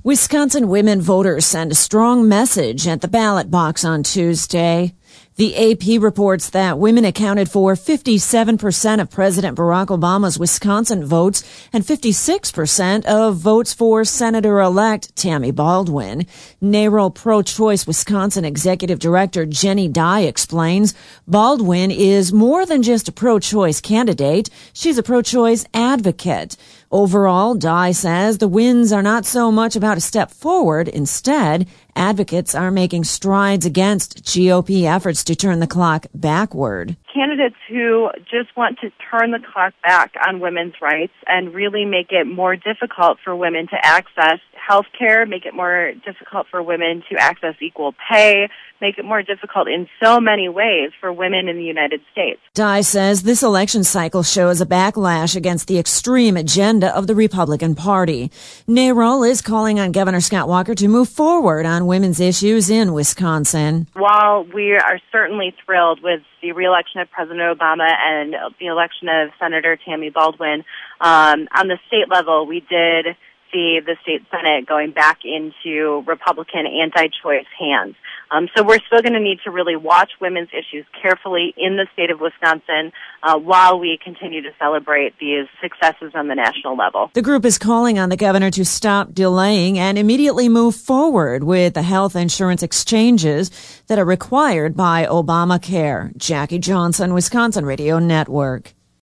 Wisconsin women voters send a strong message at the ballot box on Tuesday. The AP reports that women accounted for 57% of President Barack Obama's Wisconsin votes and 56% of votes for Senator-elect Tammy Baldwin. NARAL Pro-Choice Wisconsin Executive Director Jenny Dye explains Baldwin is more than just a pro-choice candidate. She's a pro-choice advocate. Overall, Dye says the wins are not so much about a step forward. Instead, advocates are making strides against GOP efforts to turn the clock backward. Candidates who just want to turn the clock back on women's rights and really make it more difficult for women to access health care, make it more difficult for women to access equal pay, make it more difficult in so many ways for women in the United States. Dye says this election cycle shows a backlash against the extreme agenda of the Republican Party. NARAL is calling on Governor Scott Walker to move forward on women's issues in Wisconsin. While we are certainly thrilled with the reelection of President Obama and the election of Senator Tammy Baldwin, on the state level, we did see the state Senate going back into Republican anti-choice hands. So we're still going to need to really watch women's issues carefully in the state of Wisconsin while we continue to celebrate these successes on the national level. The group is calling on the governor to stop delaying and immediately move forward with the health insurance exchanges that are required by Obamacare. Jackie Johnson, Wisconsin Radio Network.